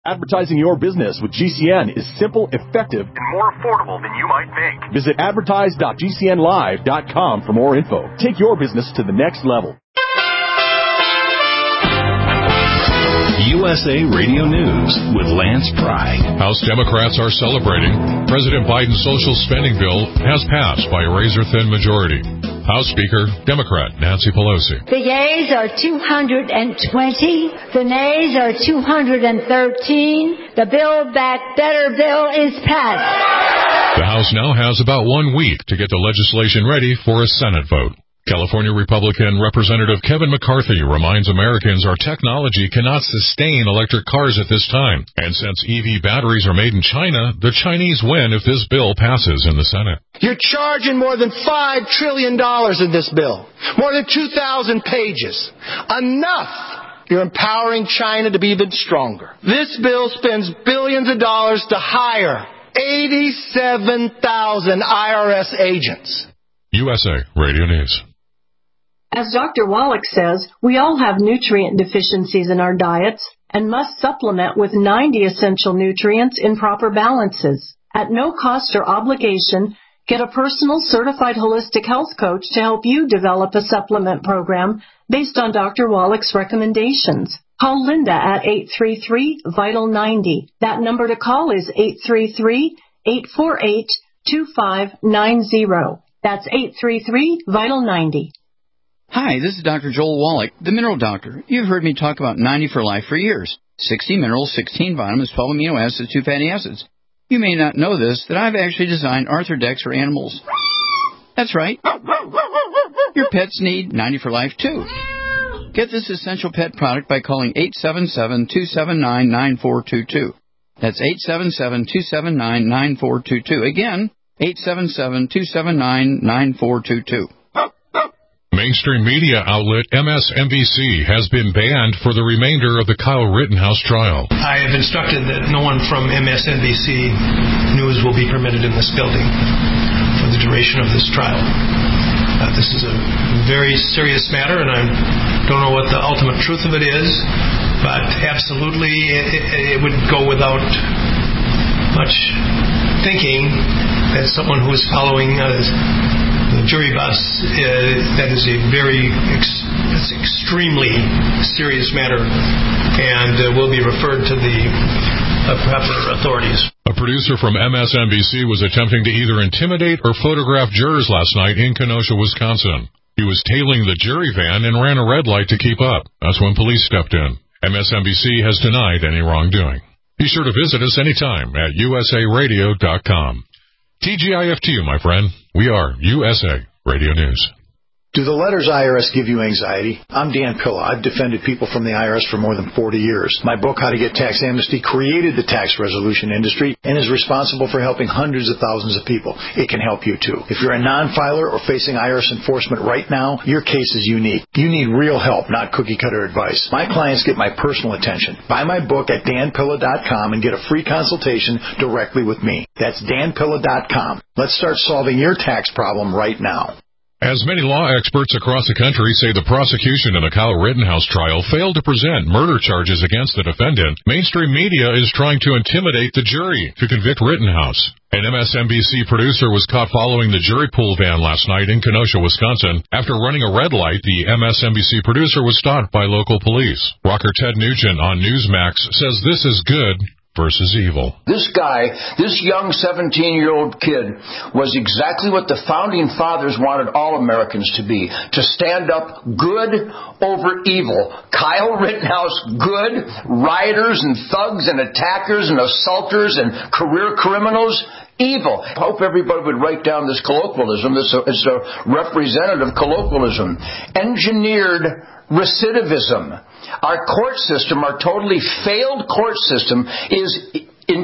Advertising your business with GCN is simple, effective, and more affordable than you might think. Visit advertise.gcnlive.com for more info. Take your business to the next level. USA Radio News with Lance Pry. House Democrats are celebrating. President Biden's social spending bill has passed by a razor-thin majority. House Speaker, Democrat Nancy Pelosi. The yeas are 220. The nays are 213. The Build Back Better bill is passed. The House now has about 1 week to get the legislation ready for a Senate vote. California Republican Representative Kevin McCarthy reminds Americans our technology cannot sustain electric cars at this time. And since EV batteries are made in China, the Chinese win if this bill passes in the Senate. You're charging more than $5 trillion in this bill. More than 2,000 pages. Enough! You're empowering China to be even stronger. This bill spends billions of dollars to hire 87,000 IRS agents. USA Radio News. As Dr. Wallach says, we all have nutrient deficiencies in our diets and must supplement with 90 essential nutrients in proper balances. At no cost or obligation, get a personal certified holistic health coach to help you develop a supplement program based on Dr. Wallach's recommendations. Call Linda at 833-VITAL-90. That number to call is 833-848-2590. That's 833-VITAL-90. Hi, this is Dr. Joel Wallach, the Mineral Doctor. You've heard me talk about 90 for Life for years. 60 minerals, 16 vitamins, 12 amino acids, 2 fatty acids. You may not know this, that I've actually designed Arthrodex for animals. That's right. Your pets need 90 for Life, too. Get this essential pet product by calling 877-279-9422. That's 877-279-9422. Again, 877-279-9422. Mainstream media outlet MSNBC has been banned for the remainder of the Kyle Rittenhouse trial. I have instructed that no one from MSNBC News will be permitted in this building for the duration of this trial. This is a very serious matter, and I don't know what the ultimate truth of it is, but absolutely it would go without much thinking that someone who is following the jury bus, that is it's extremely serious matter, and will be referred to the proper authorities. A producer from MSNBC was attempting to either intimidate or photograph jurors last night in Kenosha, Wisconsin. He was tailing the jury van and ran a red light to keep up. That's when police stepped in. MSNBC has denied any wrongdoing. Be sure to visit us anytime at usaradio.com. TGIF to you, my friend. We are USA Radio News. Do the letters IRS give you anxiety? I'm Dan Pilla. I've defended people from the IRS for more than 40 years. My book, How to Get Tax Amnesty, created the tax resolution industry and is responsible for helping hundreds of thousands of people. It can help you, too. If you're a non-filer or facing IRS enforcement right now, your case is unique. You need real help, not cookie-cutter advice. My clients get my personal attention. Buy my book at danpilla.com and get a free consultation directly with me. That's danpilla.com. Let's start solving your tax problem right now. As many law experts across the country say the prosecution in the Kyle Rittenhouse trial failed to present murder charges against the defendant, mainstream media is trying to intimidate the jury to convict Rittenhouse. An MSNBC producer was caught following the jury pool van last night in Kenosha, Wisconsin. After running a red light, the MSNBC producer was stopped by local police. Rocker Ted Nugent on Newsmax says this is good versus evil. This guy, this young 17-year-old kid, was exactly what the founding fathers wanted all Americans to be, to stand up good over evil. Kyle Rittenhouse, good. Rioters and thugs and attackers and assaulters and career criminals, evil. I hope everybody would write down this colloquialism. It's a representative colloquialism. Engineered recidivism. Our court system, our totally failed court system, is in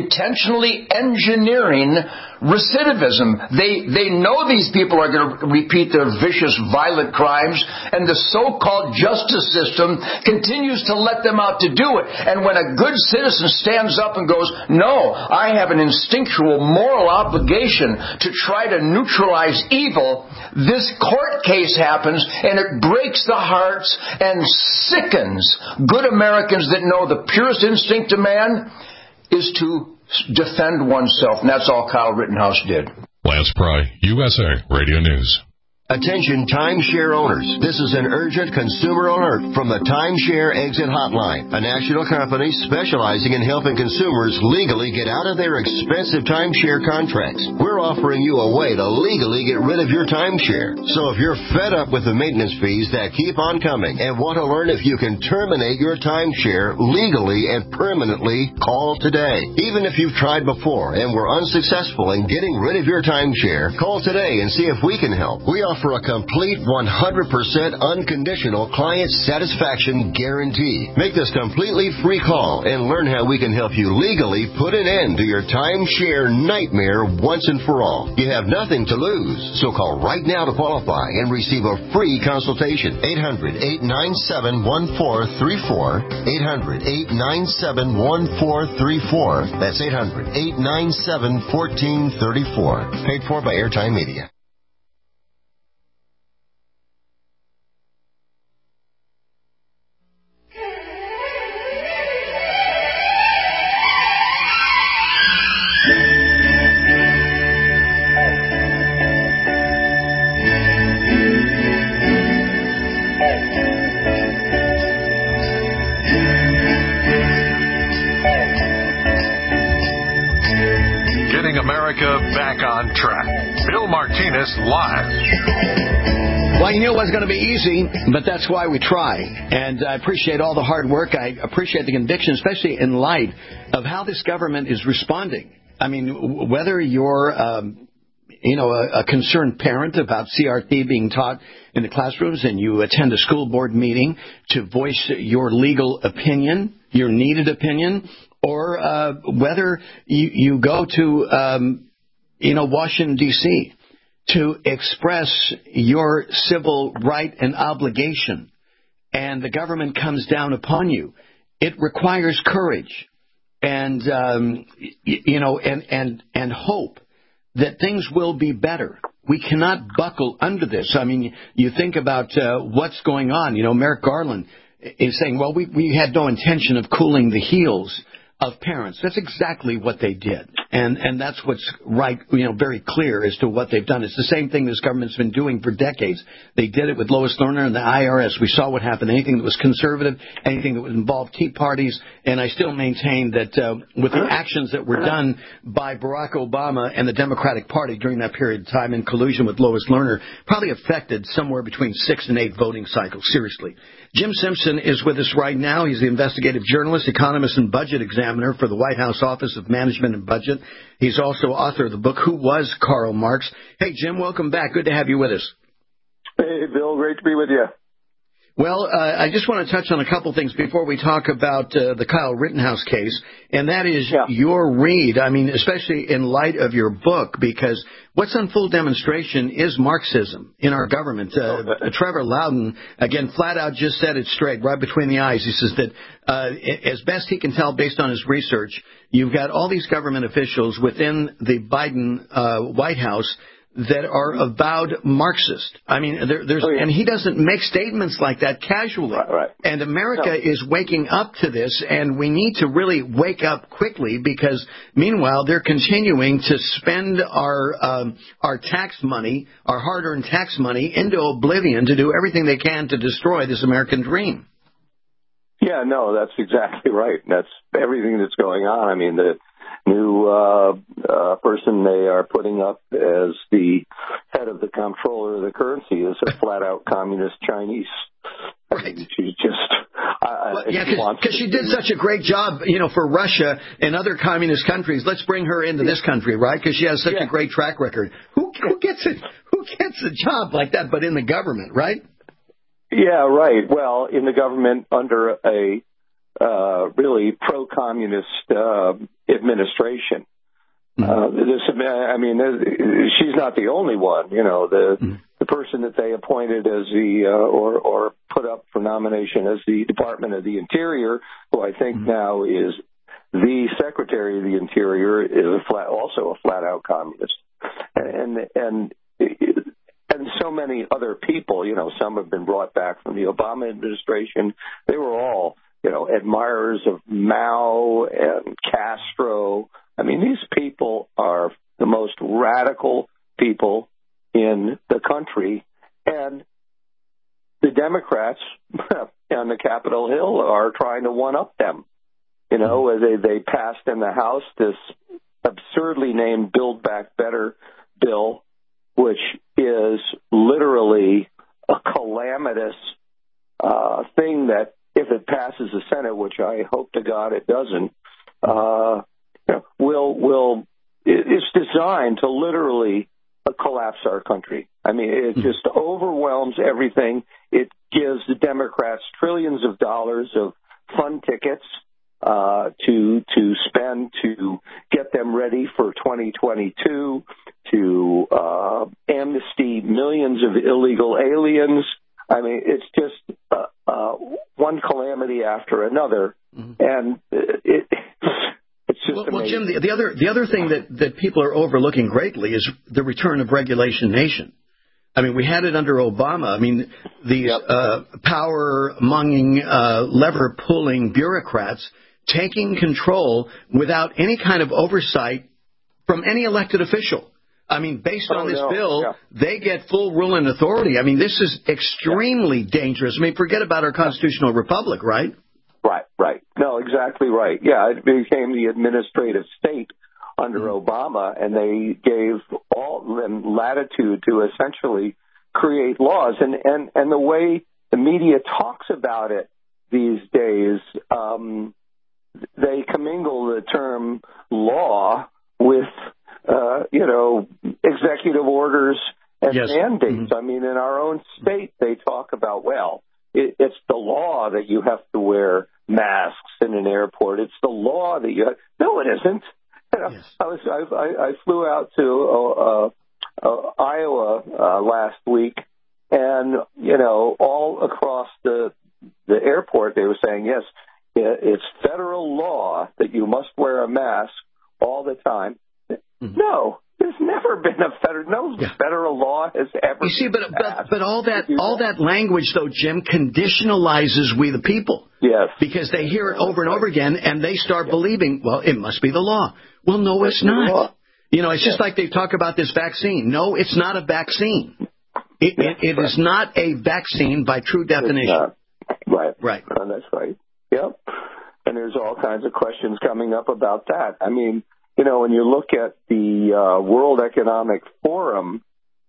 intentionally engineering recidivism. They know these people are going to repeat their vicious, violent crimes, and the so-called justice system continues to let them out to do it. And when a good citizen stands up and goes, no, I have an instinctual moral obligation to try to neutralize evil, this court case happens, and it breaks the hearts and sickens good Americans that know the purest instinct of man is to defend oneself. And that's all Kyle Rittenhouse did. Lance Pry, USA Radio News. Attention timeshare owners. This is an urgent consumer alert from the Timeshare Exit Hotline, a national company specializing in helping consumers legally get out of their expensive timeshare contracts. We're offering you a way to legally get rid of your timeshare. So if you're fed up with the maintenance fees that keep on coming and want to learn if you can terminate your timeshare legally and permanently, call today. Even if you've tried before and were unsuccessful in getting rid of your timeshare, call today and see if we can help. We offer a complete 100% unconditional client satisfaction guarantee. Make this completely free call and learn how we can help you legally put an end to your timeshare nightmare once and for all. You have nothing to lose, so call right now to qualify and receive a free consultation. 800-897-1434. 800-897-1434. That's 800-897-1434. Paid for by Airtime Media. Back on track. Bill Martinez live. Well, you knew it wasn't going to be easy, but that's why we try. And I appreciate all the hard work. I appreciate the conviction, especially in light of how this government is responding. I mean, whether you're, a concerned parent about CRT being taught in the classrooms and you attend a school board meeting to voice your legal opinion, your needed opinion, or whether you go to Washington, D.C. to express your civil right and obligation, and the government comes down upon you. It requires courage and and hope that things will be better. We cannot buckle under this. I mean, you think about what's going on. Merrick Garland is saying, well, we had no intention of cooling the heels of parents. That's exactly what they did. And that's what's right, very clear as to what they've done. It's the same thing this government's been doing for decades. They did it with Lois Lerner and the IRS. We saw what happened. Anything that was conservative, anything that would involve Tea Parties, and I still maintain that with the actions that were done by Barack Obama and the Democratic Party during that period of time in collusion with Lois Lerner, probably affected somewhere between 6 and 8 voting cycles. Seriously. Jim Simpson is with us right now. He's the investigative journalist, economist, and budget examiner for the White House Office of Management and Budget. He's also author of the book, Who Was Karl Marx? Hey, Jim, welcome back. Good to have you with us. Hey, Bill, great to be with you. Well, I just want to touch on a couple things before we talk about the Kyle Rittenhouse case, and that is your read, I mean, especially in light of your book, because what's on full demonstration is Marxism in our government. Trevor Loudon, again, flat out just said it straight, right between the eyes. He says that as best he can tell based on his research, you've got all these government officials within the Biden White House that are avowed Marxist. I mean, and he doesn't make statements like that casually. Right. And America is waking up to this, and we need to really wake up quickly because, meanwhile, they're continuing to spend our tax money, our hard-earned tax money, into oblivion to do everything they can to destroy this American dream. Yeah, no, that's exactly right. That's everything that's going on. I mean, the new person they are putting up as the head of the comptroller of the currency is a flat-out communist Chinese. Right. She's just... because she did such a great job, for Russia and other communist countries. Let's bring her into this country, right? Because she has such a great track record. Who gets it? Who gets a job like that, but in the government, right? Yeah, right. Well, in the government under a really pro-communist administration. She's not the only one. The person that they appointed as or put up for nomination as the Department of the Interior, who I think now is the Secretary of the Interior, is also a flat-out communist, and so many other people. Some have been brought back from the Obama administration. They were all, admirers of Mao and Castro. I mean, these people are the most radical people in the country, and the Democrats on the Capitol Hill are trying to one-up them. They passed in the House this absurdly named Build Back Better bill, which is literally a calamitous thing that, if it passes the Senate, which I hope to God it doesn't, it's designed to literally collapse our country. I mean, it just overwhelms everything. It gives the Democrats trillions of dollars of fun tickets to spend to get them ready for 2022, to amnesty millions of illegal aliens. I mean, it's just one calamity after another, and it's just amazing. Jim, the other thing that people are overlooking greatly is the return of regulation nation. I mean, we had it under Obama. I mean, these power-monging, lever-pulling bureaucrats taking control without any kind of oversight from any elected official. I mean, based on this bill, they get full rule and authority. I mean, this is extremely dangerous. I mean, forget about our constitutional republic, right? Right. No, exactly right. Yeah, it became the administrative state under Obama, and they gave all them latitude to essentially create laws. And the way the media talks about it these days, they commingle the term law with executive orders and mandates. I mean, in our own state, they talk about, it's the law that you have to wear masks in an airport. It's the law that you no, it isn't. I flew out to Iowa last week, and all across the airport they were saying, yes, it's federal law that you must wear a mask all the time. No, there's never been federal law has ever. You see, but all that language, though, Jim, conditionalizes we the people. Yes, because they hear it over and over again, and they start believing, well, it must be the law. Well, no, it's not. It's just like they talk about this vaccine. No, it's not a vaccine. It is not a vaccine by true definition. Right. Oh, that's right. Yep. And there's all kinds of questions coming up about that. I mean, when you look at the World Economic Forum,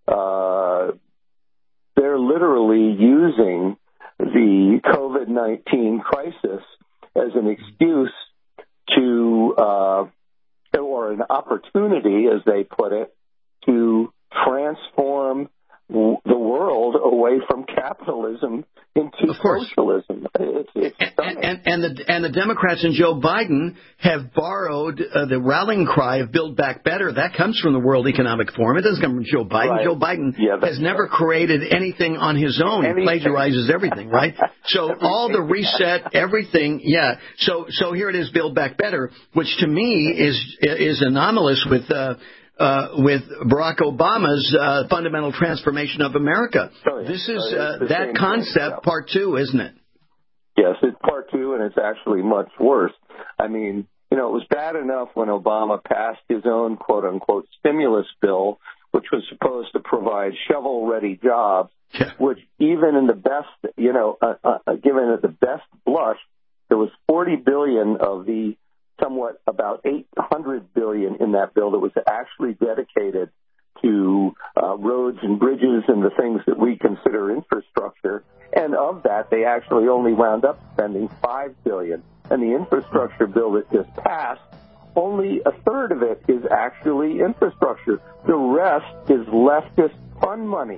they're literally using the COVID-19 crisis as an excuse to, or an opportunity, as they put it, to transform the world away from capitalism into socialism. It's and the Democrats and Joe Biden have borrowed the rallying cry of Build Back Better. That comes from the World Economic Forum. It doesn't come from Joe Biden. Right. Joe Biden has never created anything on his own. He plagiarizes everything, right? So all the reset, everything, So here it is, Build Back Better, which to me is anomalous with Barack Obama's fundamental transformation of America. This is that concept, part two, isn't it? Yes, it's part two, and it's actually much worse. I mean, it was bad enough when Obama passed his own quote-unquote stimulus bill, which was supposed to provide shovel-ready jobs, which even in the best, given at the best blush, there was $40 billion of the somewhat about $800 billion in that bill that was actually dedicated to roads and bridges and the things that we consider infrastructure. And of that, they actually only wound up spending $5 billion. And the infrastructure bill that just passed, only a third of it is actually infrastructure. The rest is leftist fund money.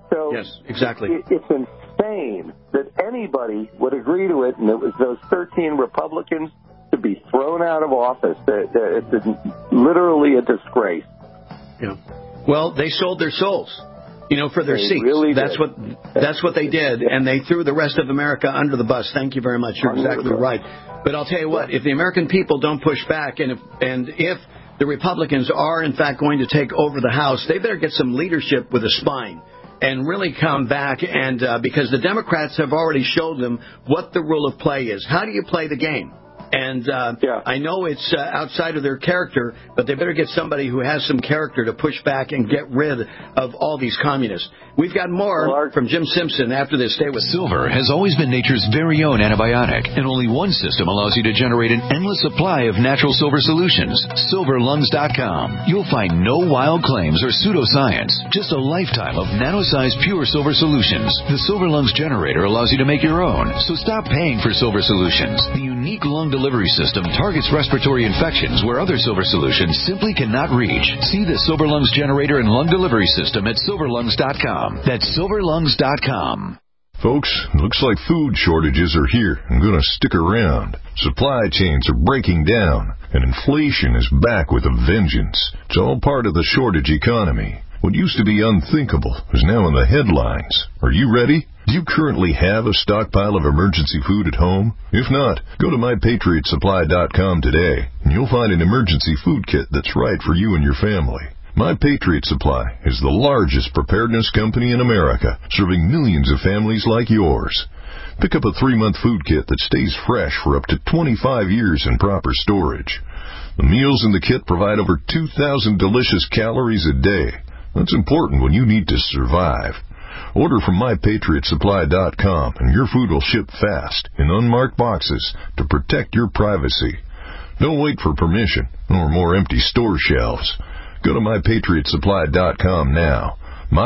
So yes, exactly. It's insane that anybody would agree to it, and it was those 13 Republicans to be thrown out of office. It's literally a disgrace. Yeah. Well, they sold their souls, for their seats. Really that's what they did, and they threw the rest of America under the bus. Thank you very much. You're exactly right. But I'll tell you what: if the American people don't push back, and if the Republicans are in fact going to take over the House, they better get some leadership with a spine and really come back. And because the Democrats have already showed them what the rule of play is. How do you play the game? And I know it's outside of their character, but they better get somebody who has some character to push back and get rid of all these communists. We've got more from Jim Simpson after this. Stay with us. Silver has always been nature's very own antibiotic, and only one system allows you to generate an endless supply of natural silver solutions. SilverLungs.com. You'll find no wild claims or pseudoscience, just a lifetime of nano-sized pure silver solutions. The Silver Lungs generator allows you to make your own, so stop paying for silver solutions. The unique lung delivery system targets respiratory infections where other silver solutions simply cannot reach. See the Silver Lungs generator and lung delivery system at SilverLungs.com. That's SilverLungs.com. Folks, looks like food shortages are here and going to stick around. Supply chains are breaking down, and inflation is back with a vengeance. It's all part of the shortage economy. What used to be unthinkable is now in the headlines. Are you ready? Do you currently have a stockpile of emergency food at home? If not, go to MyPatriotSupply.com today, and you'll find an emergency food kit that's right for you and your family. My Patriot Supply is the largest preparedness company in America, serving millions of families like yours. Pick up a 3-month food kit that stays fresh for up to 25 years in proper storage. The meals in the kit provide over 2,000 delicious calories a day. That's important when you need to survive. Order from MyPatriotSupply.com, and your food will ship fast in unmarked boxes to protect your privacy. Don't wait for permission or more empty store shelves. Go to MyPatriotSupply.com now.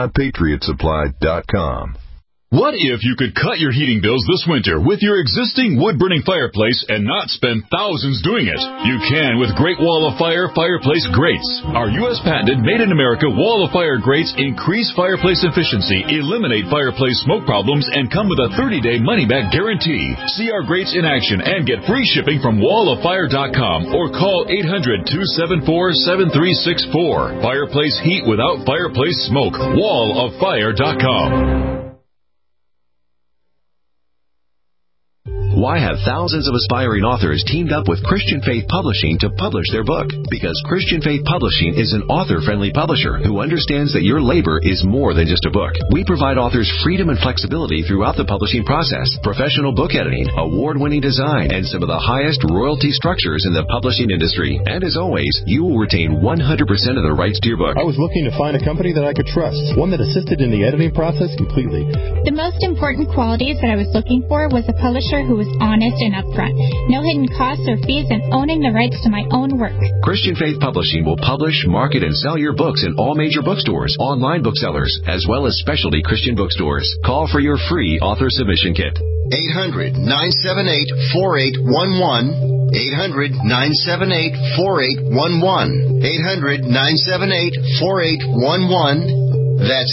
MyPatriotSupply.com. What if you could cut your heating bills this winter with your existing wood-burning fireplace and not spend thousands doing it? You can with Great Wall of Fire fireplace grates. Our U.S. patented made-in-America Wall of Fire grates increase fireplace efficiency, eliminate fireplace smoke problems, and come with a 30-day money-back guarantee. See our grates in action and get free shipping from walloffire.com or call 800-274-7364. Fireplace heat without fireplace smoke. walloffire.com. Why have thousands of aspiring authors teamed up with Christian Faith Publishing to publish their book? Because Christian Faith Publishing is an author-friendly publisher who understands that your labor is more than just a book. We provide authors freedom and flexibility throughout the publishing process, professional book editing, award-winning design, and some of the highest royalty structures in the publishing industry. And as always, you will retain 100% of the rights to your book. I was looking to find a company that I could trust, one that assisted in the editing process completely. The most important qualities that I was looking for was a publisher who was honest and upfront, no hidden costs or fees, and owning the rights to my own work. Christian Faith Publishing will publish, market, and sell your books in all major bookstores, online booksellers, as well as specialty Christian bookstores. Call for your free author submission kit. 800-978-4811. 800-978-4811. 800-978-4811. That's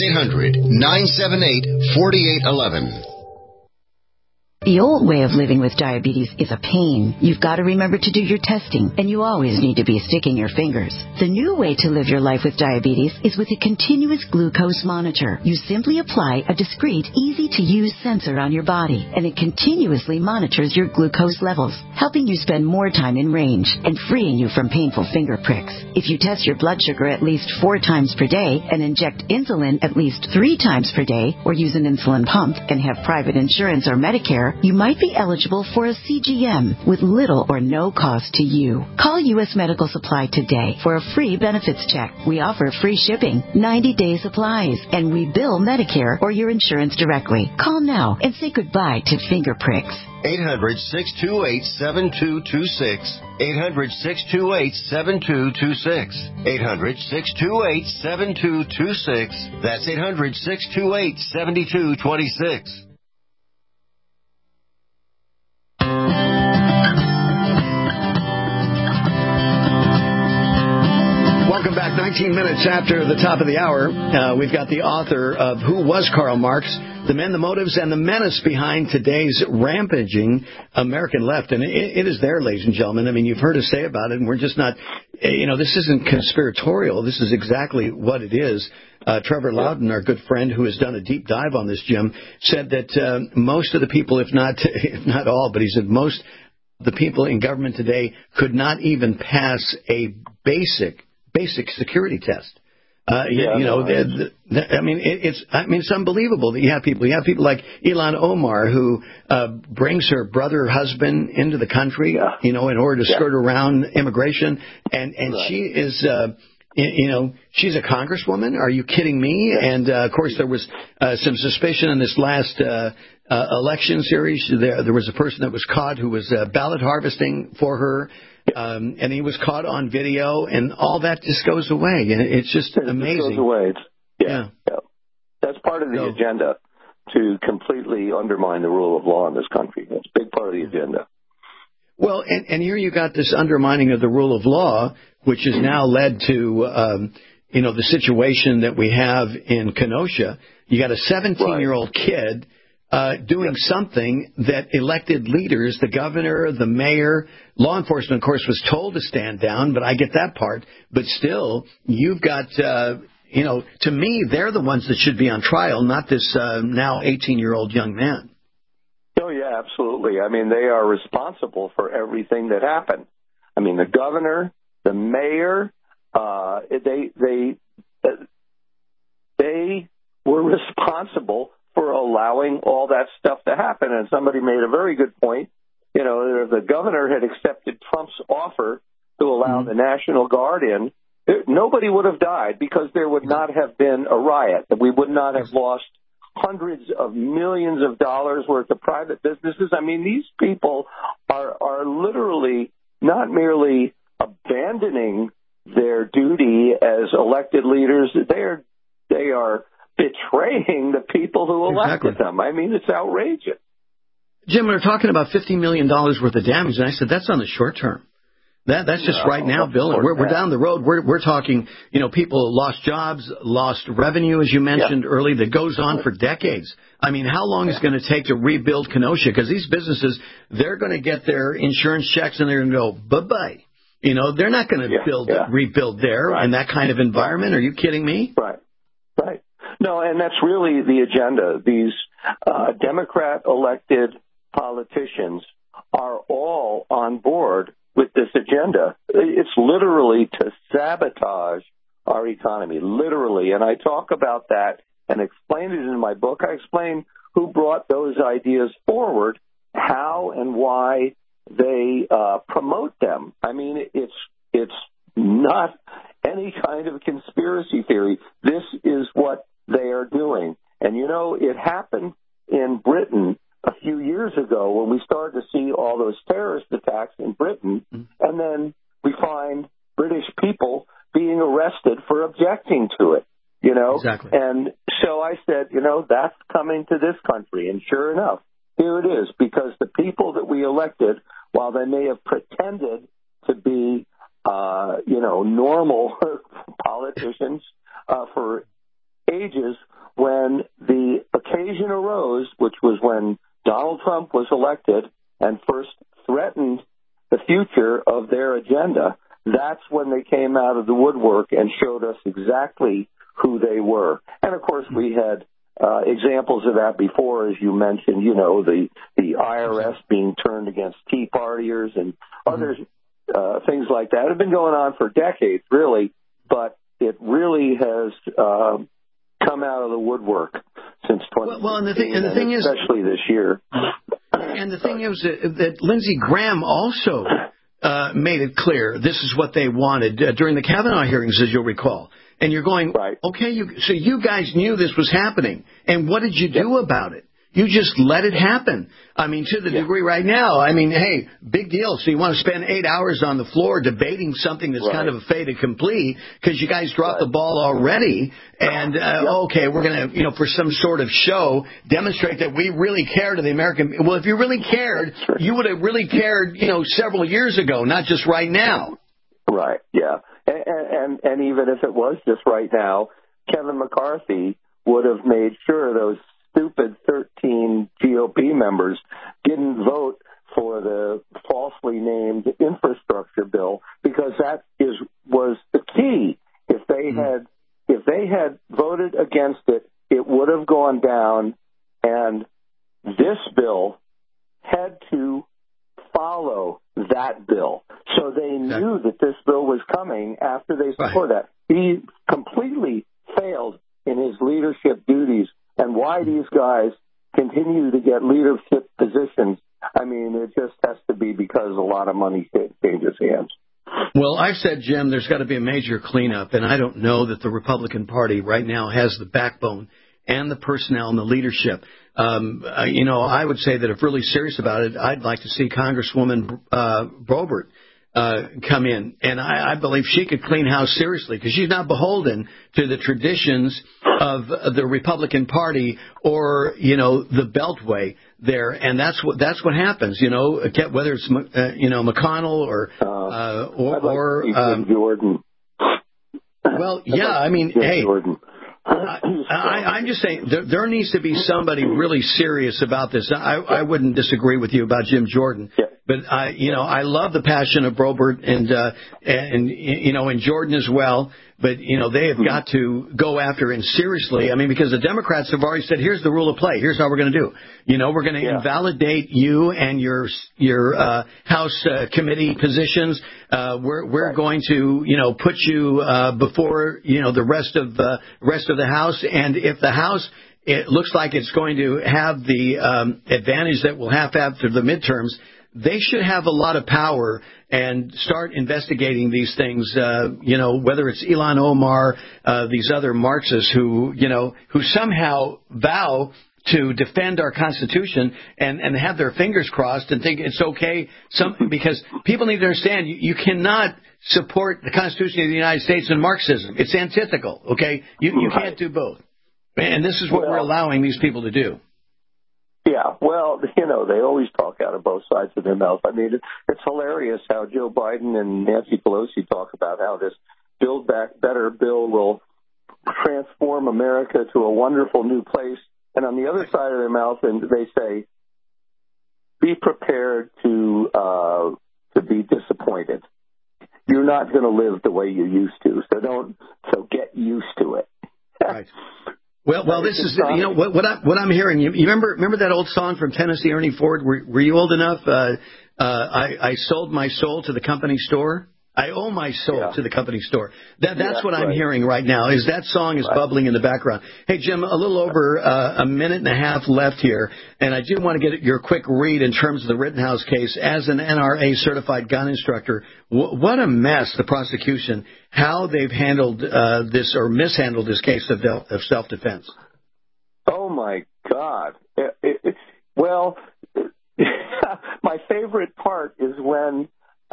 800-978-4811. The old way of living with diabetes is a pain. You've got to remember to do your testing, and you always need to be sticking your fingers. The new way to live your life with diabetes is with a continuous glucose monitor. You simply apply a discreet, easy-to-use sensor on your body, and it continuously monitors your glucose levels, helping you spend more time in range and freeing you from painful finger pricks. If you test your blood sugar at least 4 times per day and inject insulin at least 3 times per day, or use an insulin pump and have private insurance or Medicare, you might be eligible for a CGM with little or no cost to you. Call U.S. Medical Supply today for a free benefits check. We offer free shipping, 90-day supplies, and we bill Medicare or your insurance directly. Call now and say goodbye to finger pricks. 800-628-7226. 800-628-7226. 800-628-7226. That's 800-628-7226. Welcome back. 19 minutes after the top of the hour, we've got the author of Who Was Karl Marx? The Men, the Motives, and the Menace Behind Today's Rampaging American Left. And it is there, ladies and gentlemen. I mean, you've heard us say about it, and we're just not, this isn't conspiratorial. This is exactly what it is. Trevor Loudon, our good friend who has done a deep dive on this, Jim, said that most of the people, if not all, but he said most of the people in government today could not even pass a basic security test. It's unbelievable that you have people like Ilhan Omar, who brings her brother husband into the country, in order to skirt around immigration, and she is, she's a congresswoman. Are you kidding me? And of course, there was some suspicion in this last election series. There was a person that was caught who was ballot harvesting for her. And he was caught on video, and all that just goes away. And it's just amazing. It goes away. Yeah. That's part of the agenda, to completely undermine the rule of law in this country. That's a big part of the agenda. Well, and here you got this undermining of the rule of law, which has now led to, the situation that we have in Kenosha. You got a 17-year-old kid doing something that elected leaders, the governor, the mayor, law enforcement, of course, was told to stand down, but I get that part. But still, you've got, to me, they're the ones that should be on trial, not this now 18-year-old young man. Oh, yeah, absolutely. I mean, they are responsible for everything that happened. I mean, the governor, the mayor, they were responsible for allowing all that stuff to happen. And somebody made a very good point. If the governor had accepted Trump's offer to allow the National Guard in, nobody would have died, because there would not have been a riot. We would not have lost hundreds of millions of dollars worth of private businesses. I mean, these people are literally not merely abandoning their duty as elected leaders. They are betraying the people who elected them. I mean, it's outrageous. Jim, we were talking about $50 million worth of damage, and I said that's on the short term. That's just right now, Bill. And we're down the road. We're talking, people lost jobs, lost revenue, as you mentioned earlier, that goes on for decades. I mean, how long is it going to take to rebuild Kenosha? Because these businesses, they're going to get their insurance checks and they're going to go bye-bye. They're not going to rebuild there in that kind of environment. Are you kidding me? Right. No, and that's really the agenda. These Democrat-elected politicians are all on board with this agenda. It's literally to sabotage our economy, literally. And I talk about that and explain it in my book. I explain who brought those ideas forward, how and why they promote them. I mean, it's not any kind of conspiracy theory. This is what they are doing. And, it happened in Britain a few years ago when we started to see all those terrorist attacks in Britain, and then we find British people being arrested for objecting to it, Exactly. And so I said, that's coming to this country. And sure enough, here it is, because the people that we elected, while they may have pretended to be, normal politicians for ages, when the occasion arose, which was when Donald Trump was elected and first threatened the future of their agenda, that's when they came out of the woodwork and showed us exactly who they were. And, of course, we had examples of that before, as you mentioned, the IRS being turned against Tea Partiers and other things like that. Have been going on for decades, really, but it really has come out of the woodwork since 2016, and the thing is, especially this year. And the thing is that Lindsey Graham also made it clear this is what they wanted during the Kavanaugh hearings, as you'll recall. And you're going, okay, so you guys knew this was happening, and what did you do about it? You just let it happen. I mean, to the degree right now, I mean, hey, big deal. So you want to spend 8 hours on the floor debating something that's kind of a fait accompli because you guys dropped the ball already. And, okay, we're going to, for some sort of show, demonstrate that we really care to the American. Well, if you really cared, you would have really cared, several years ago, not just right now. Right, yeah. And even if it was just right now, Kevin McCarthy would have made sure those stupid 13 GOP members didn't vote for the falsely named infrastructure bill, because that was the key. If they had voted against it, it would have gone down, and this bill had to follow that bill. So they knew that this bill was coming after they saw that. He completely failed in his leadership duties, and why these guys continue to get leadership positions, I mean, it just has to be because a lot of money changes hands. Well, I've said, Jim, there's got to be a major cleanup, and I don't know that the Republican Party right now has the backbone and the personnel and the leadership. I would say that if really serious about it, I'd like to see Congresswoman Boebert come in, and I believe she could clean house seriously, because she's not beholden to the traditions of the Republican Party or the Beltway there, and that's what happens. Whether it's McConnell or Jordan. Well, yeah, I mean, hey. Jordan. I'm just saying there needs to be somebody really serious about this. I wouldn't disagree with you about Jim Jordan, but I love the passion of Boebert and Jordan as well. But they have got to go after him seriously. I mean, because the Democrats have already said, here's the rule of play. Here's how we're going to do. We're going to invalidate you and your House committee positions. We're going to put you before the rest of the House. And if the House, it looks like it's going to have the advantage that we'll have after the midterms, they should have a lot of power and start investigating these things, whether it's Ilhan Omar, these other Marxists who somehow vow to defend our Constitution and have their fingers crossed and think it's okay. Because people need to understand you cannot support the Constitution of the United States and Marxism. It's antithetical, okay? You can't do both. And this is what we're allowing these people to do. Yeah, well, they always talk out of both sides of their mouth. I mean, it's hilarious how Joe Biden and Nancy Pelosi talk about how this Build Back Better bill will transform America to a wonderful new place. And on the other side of their mouth, and they say, be prepared to be disappointed. You're not going to live the way you used to, so get used to it. Right. Well, this is what I'm hearing. You remember that old song from Tennessee Ernie Ford? Were you old enough? I sold my soul to the company store. I owe my soul to the company store. That's what I'm hearing right now. Is that song is bubbling in the background? Hey, Jim, a little over a minute and a half left here, and I do want to get your quick read in terms of the Rittenhouse case. As an NRA certified gun instructor, what a mess the prosecution, how they've handled this or mishandled this case of self-defense. Oh my God! Well, my favorite part is when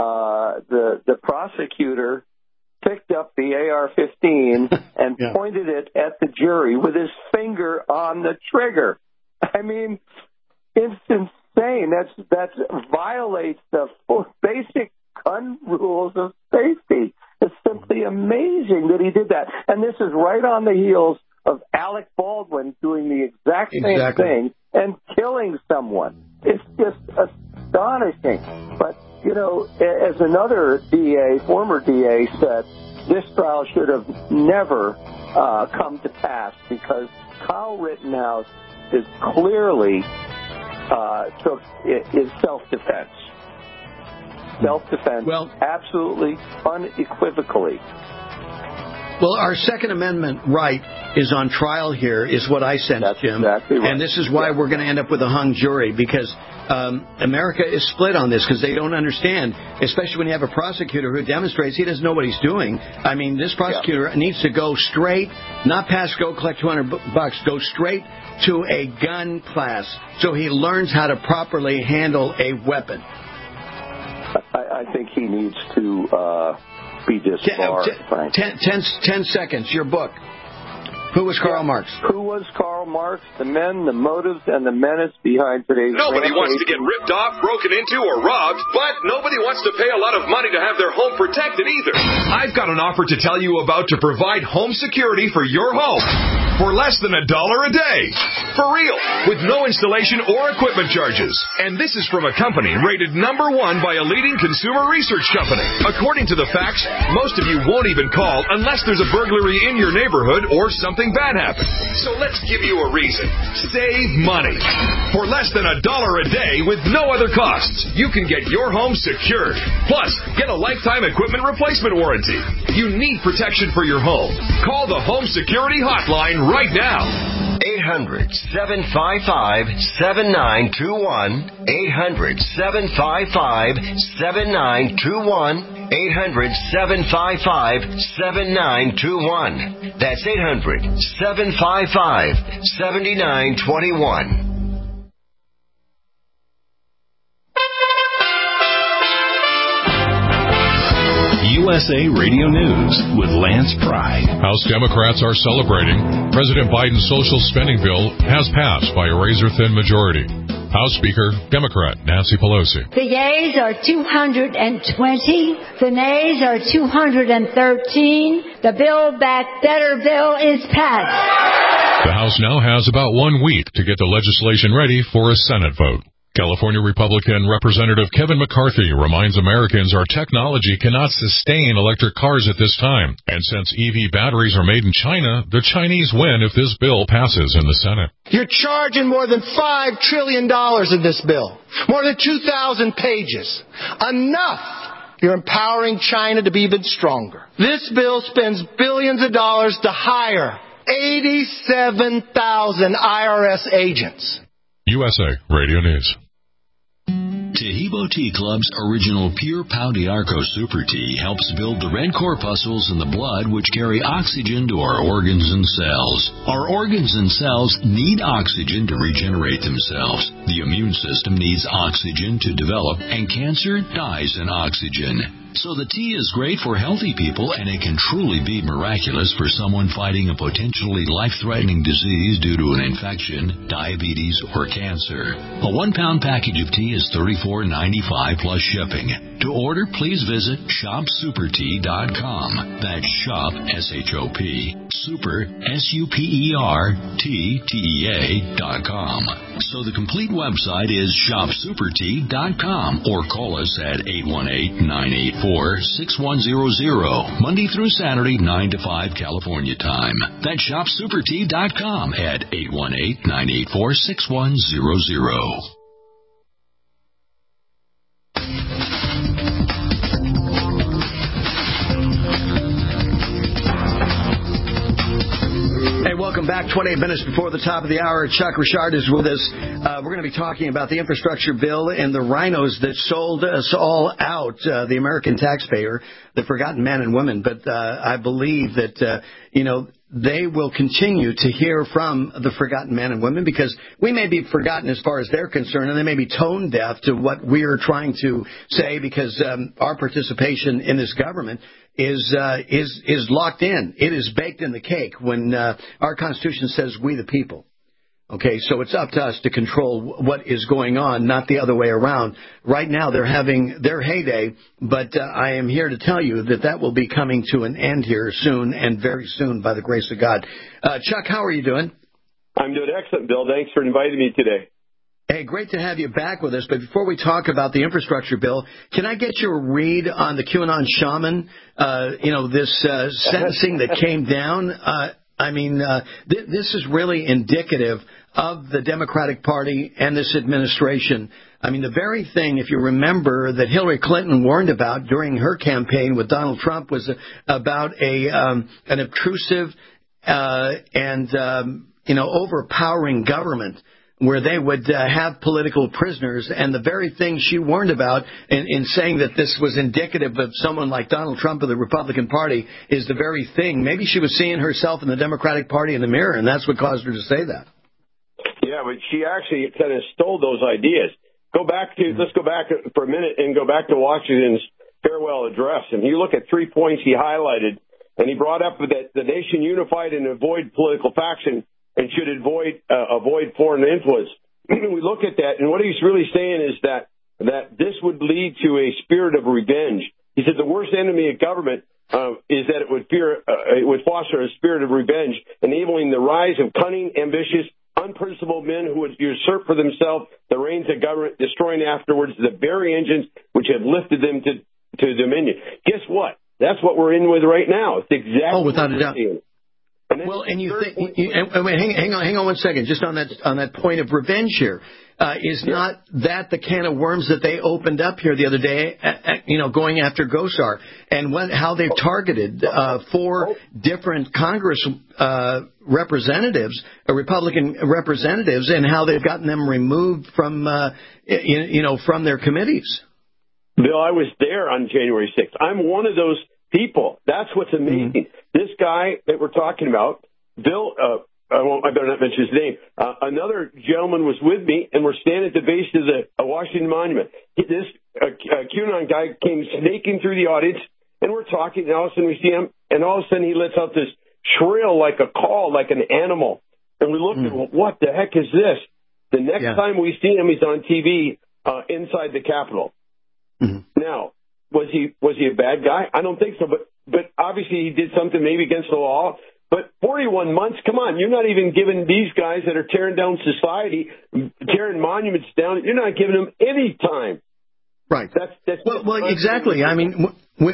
the prosecutor picked up the AR-15 and pointed it at the jury with his finger on the trigger. I mean, it's insane. That violates the basic gun rules of safety. It's simply amazing that he did that. And this is right on the heels of Alec Baldwin doing the exact same thing and killing someone. It's just astonishing. But as another DA, former DA, said, this trial should have never come to pass because Kyle Rittenhouse is clearly is self-defense. Self-defense, absolutely, unequivocally. Well, our Second Amendment right is on trial here, is what I sense, Jim. Exactly right. And this is why we're going to end up with a hung jury, because America is split on this because they don't understand, especially when you have a prosecutor who demonstrates he doesn't know what he's doing. I mean, this prosecutor needs to go straight, not pass go, collect $200, go straight to a gun class so he learns how to properly handle a weapon. I think he needs to be disbarred, Frank. 10 seconds, your book. Who was Karl Marx? Who was Karl Marx? The men, the motives, and the menace behind today's Nobody wants to get ripped off, broken into, or robbed, but nobody wants to pay a lot of money to have their home protected either. I've got got an offer to tell you about to provide home security for your home for less than $1 a day. For real, with no installation or equipment charges. And this is from a company rated #1 by a leading consumer research company. According to the facts, most of you won't even call unless there's a burglary in your neighborhood or something bad happens. So let's give you a reason. Save money. For less than $1 a day with no other costs, you can get your home secured. Plus, get a lifetime equipment replacement warranty. You need protection for your home. Call the Home Security Hotline right now. 800-755-7921. 800-755-7921. 800-755-7921. That's 800-755-7921. USA Radio News with Lance Pry. House Democrats are celebrating. President Biden's social spending bill has passed by a razor-thin majority. House Speaker, Democrat Nancy Pelosi. The yeas are 220. The nays are 213. The Build Back Better bill is passed. The House now has about 1 week to get the legislation ready for a Senate vote. California Republican Representative Kevin McCarthy reminds Americans our technology cannot sustain electric cars at this time. And since EV batteries are made in China, the Chinese win if this bill passes in the Senate. You're charging more than $5 trillion in this bill. More than 2,000 pages. Enough! You're empowering China to be even stronger. This bill spends billions of dollars to hire 87,000 IRS agents. USA Radio News. Taheebo Tea Club's original Pure Pau d'Arco Super Tea helps build the red corpuscles in the blood which carry oxygen to our organs and cells. Our organs and cells need oxygen to regenerate themselves. The immune system needs oxygen to develop, and cancer dies in oxygen. So the tea is great for healthy people, and it can truly be miraculous for someone fighting a potentially life-threatening disease due to an infection, diabetes, or cancer. A 1-pound package of tea is $34.95 plus shipping. To order, please visit shopsupertea.com. That's shop, S-H-O-P, super, SUPERTTEA.com. So the complete website is shopsupertea.com, or call us at 818-984-6100, Monday through Saturday, 9 to 5 California time. That's shopsupertea.com at 818-984-6100. Welcome back. 28 minutes before the top of the hour. Chuck Richard is with us. We're going to be talking about the infrastructure bill and the rhinos that sold us all out, the American taxpayer, the forgotten men and women. But I believe that, they will continue to hear from the forgotten men and women, because we may be forgotten as far as they're concerned, and they may be tone deaf to what we're trying to say, because our participation in this government is locked in. It is baked in the cake when our Constitution says we the people. Okay, so it's up to us to control what is going on, not the other way around. Right now they're having their heyday, but I am here to tell you that will be coming to an end here soon, and very soon, by the grace of God. Chuck, how are you doing? I'm doing excellent, Bill. Thanks for inviting me today. Hey, great to have you back with us. But before we talk about the infrastructure bill, can I get your read on the QAnon shaman, this sentencing that came down? This is really indicative of the Democratic Party and this administration. I mean, the very thing, if you remember, that Hillary Clinton warned about during her campaign with Donald Trump was about an obtrusive and overpowering government, where they would have political prisoners. And the very thing she warned about in saying that this was indicative of someone like Donald Trump of the Republican Party is the very thing. Maybe she was seeing herself in the Democratic Party in the mirror, and that's what caused her to say that. Yeah, but she actually kind of stole those ideas. Let's go back for a minute and go back to Washington's farewell address. And you look at 3 points he highlighted, and he brought up that the nation unified and avoid political faction and should avoid foreign influence. We look at that, and what he's really saying is that this would lead to a spirit of revenge. He said the worst enemy of government is that it would foster a spirit of revenge, enabling the rise of cunning, ambitious, unprincipled men who would usurp for themselves the reins of government, destroying afterwards the very engines which have lifted them to dominion. Guess what? That's what we're in with right now. It's exactly without what a doubt. Seeing. Well, and you think, hang on one second, just on that point of revenge here. Is not that the can of worms that they opened up here the other day, going after Gosar, and how they've targeted 4 different Congress representatives, Republican representatives, and how they've gotten them removed from, from their committees. Bill, I was there on January 6th. I'm one of those people. That's what's amazing. Mm-hmm. This guy that we're talking about, Bill, I better not mention his name. Another gentleman was with me, and we're standing at the base of the Washington Monument. This QAnon guy came snaking through the audience, and we're talking, and all of a sudden we see him, and all of a sudden he lets out this shrill, like a call, like an animal. And we looked at him, what the heck is this? The next time we see him, he's on TV inside the Capitol. Mm-hmm. Now, was he a bad guy? I don't think so, but obviously he did something maybe against the law. But 41 months, come on, you're not even giving these guys that are tearing down society, tearing monuments down, you're not giving them any time. Right. That's well, exactly. I mean,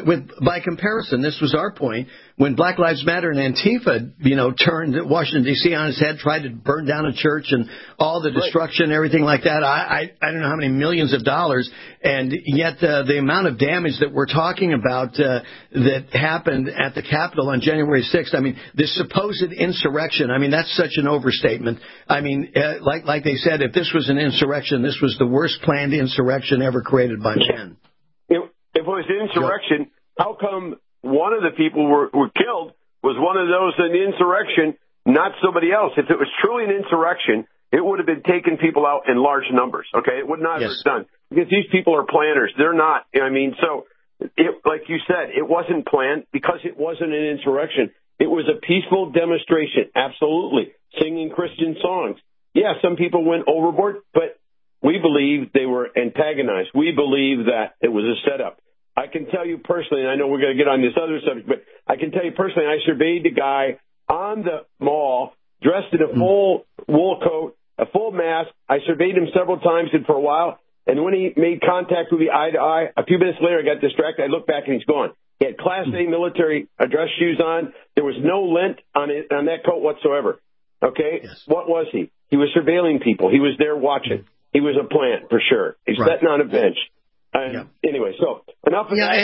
by comparison, this was our point when Black Lives Matter and Antifa, turned Washington D.C. on its head, tried to burn down a church and all the destruction, and everything like that. I don't know how many millions of dollars, and yet the amount of damage that we're talking about that happened at the Capitol on January 6th. I mean, this supposed insurrection. I mean, that's such an overstatement. I mean, like they said, if this was an insurrection, this was the worst planned insurrection ever created by man. If it was an insurrection, how come one of the people were killed was one of those in the insurrection, not somebody else? If it was truly an insurrection, it would have been taking people out in large numbers, okay? It would not have been done. Because these people are planners. They're not. I mean, so, like you said, it wasn't planned because it wasn't an insurrection. It was a peaceful demonstration, absolutely, singing Christian songs. Yeah, some people went overboard, but we believe they were antagonized. We believe that it was a setup. I can tell you personally, and I know we're going to get on this other subject, but I can tell you personally, I surveyed the guy on the mall dressed in a full wool coat, a full mask. I surveyed him several times and for a while, and when he made contact with me eye to eye, a few minutes later I got distracted. I looked back and he's gone. He had Class A military dress shoes on. There was no lint on that coat whatsoever. Okay? Yes. What was he? He was surveilling people. He was there watching. He was a plant, for sure. He's sitting on a bench. Anyway, so enough of that.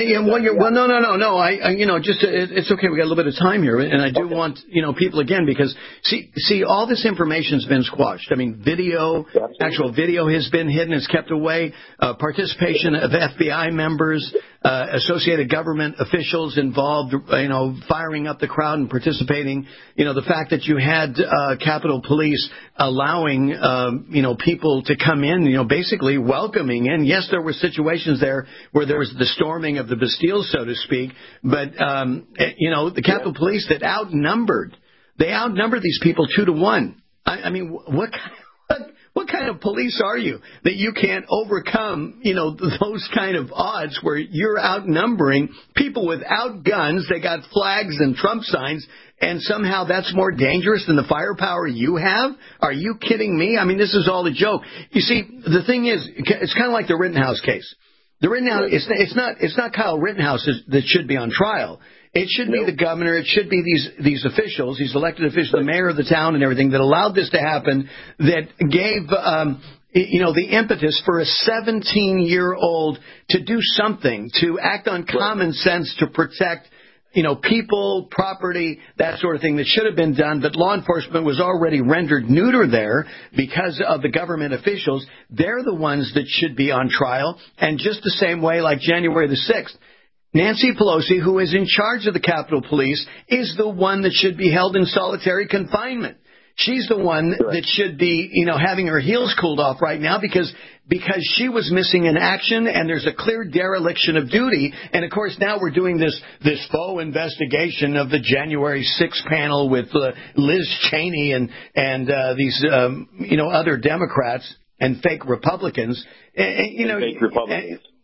No. It's okay. We got a little bit of time here, and I do want people again because see, all this information's been squashed. I mean, actual video has been hidden, it's kept away. Participation of FBI members, associated government officials involved, firing up the crowd and participating. The fact that you had Capitol Police allowing people to come in, basically welcoming in. Yes, there were situations there where there was the storming of the Bastille, so to speak, but the Capitol Police that outnumbered these people 2-1. I mean, what kind of police are you that you can't overcome, those kind of odds where you're outnumbering people without guns? They got flags and Trump signs, and somehow that's more dangerous than the firepower you have? Are you kidding me? I mean, this is all a joke. You see, the thing is, it's kind of like the Rittenhouse case. The Rittenhouse, it's not Kyle Rittenhouse that should be on trial. It should be the governor. It should be these officials, these elected officials, the mayor of the town and everything that allowed this to happen, that gave the impetus for a 17-year-old to do something, to act on common sense to protect people, property, that sort of thing that should have been done, but law enforcement was already rendered neuter there because of the government officials. They're the ones that should be on trial. And just the same way, like January the 6th, Nancy Pelosi, who is in charge of the Capitol Police, is the one that should be held in solitary confinement. She's the one that should be, having her heels cooled off right now because she was missing in action, and there's a clear dereliction of duty. And of course, now we're doing this faux investigation of the January 6th panel with Liz Cheney and these other Democrats and fake Republicans. Fake Republicans.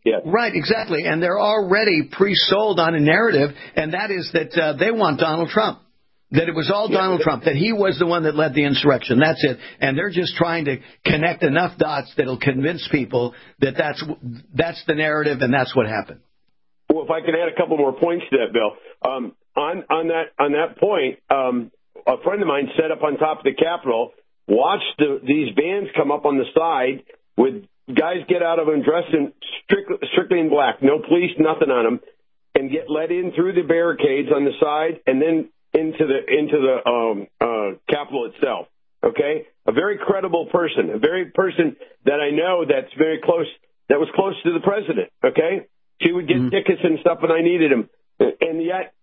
Yes. Right, exactly. And they're already pre-sold on a narrative, and that is that they want Donald Trump. That it was all Donald Trump, that he was the one that led the insurrection. That's it. And they're just trying to connect enough dots that'll convince people that that's the narrative and that's what happened. Well, if I could add a couple more points to that, Bill. On that point, a friend of mine set up on top of the Capitol, watched these vans come up on the side with guys get out of them dressed in strictly in black, no police, nothing on them, and get let in through the barricades on the side and then into the Capitol itself. Okay, a very credible person, a very person that I know that's very close, that was close to the president. Okay, she would get tickets and stuff when I needed them, and yet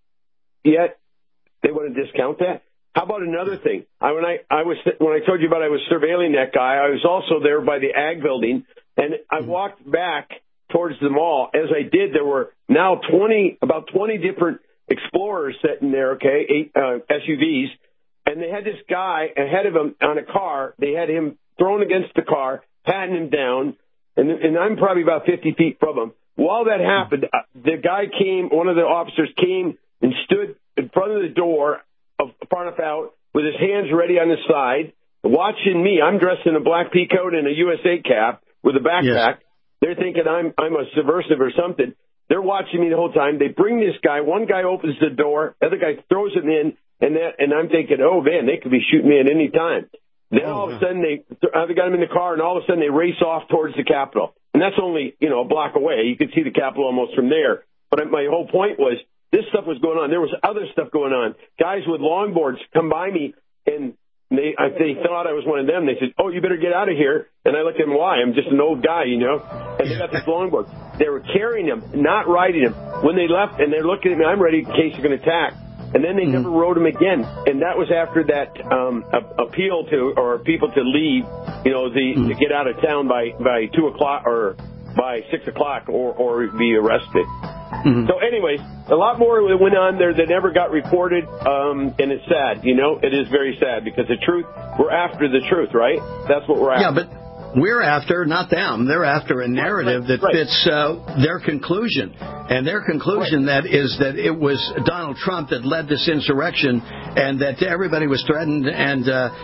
they want to discount that. How about another thing? When I told you about I was surveilling that guy, I was also there by the Ag Building, and I walked back towards the mall. As I did, there were now about 20 different Explorers sitting there, okay, SUVs, and they had this guy ahead of him on a car. They had him thrown against the car, patting him down, and I'm probably about 50 feet from him. While that happened, the guy came, one of the officers came and stood in front of the door far enough out with his hands ready on his side, watching me. I'm dressed in a black pea coat and a USA cap with a backpack. Yes. They're thinking I'm a subversive or something. They're watching me the whole time. They bring this guy. One guy opens the door. The other guy throws him in, and I'm thinking, oh, man, they could be shooting me at any time. Then all of a sudden, they got him in the car, and all of a sudden they race off towards the Capitol. And that's only, a block away. You could see the Capitol almost from there. But my whole point was this stuff was going on. There was other stuff going on. Guys with longboards come by me, and they thought I was one of them. They said, oh, you better get out of here. And I looked at them, why? I'm just an old guy, And they got this longboard. They were carrying him, not riding him. When they left, and they're looking at me, I'm ready in case you're going to attack. And then they never rode him again. And that was after that appeal to people to leave, to get out of town by 2 o'clock or by 6 o'clock or be arrested. So anyways, a lot more went on there that never got reported, and it's sad, It is very sad because the truth, we're after the truth, right? That's what we're after. Yeah, but we're after, not them, they're after a narrative that fits their conclusion. And their conclusion that is that it was Donald Trump that led this insurrection and that everybody was threatened and,